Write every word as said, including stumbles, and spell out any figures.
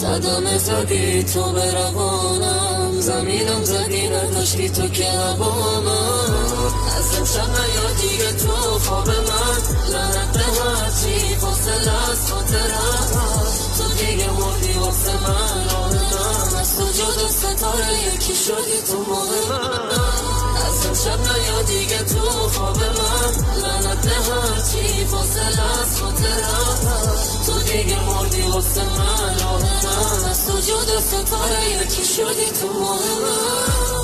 قدم زدی تو به روانم، زمینم زدی نداشتی تو که هوامم. از امشب نیا دیگه تو خواب من، لعنت به هرچی فاصله از خاطرم. تو دیگه مردی واسه من، راه من از تو جدا ستاره یکی شدی تو ماه من. از امشب نیا دیگه تو خواب من، لعنت به هرچی فاصله از خاطرم. تو دیگه مردی واسه من، راه من از تو جدا ستاره یکی شدی تو ماه من.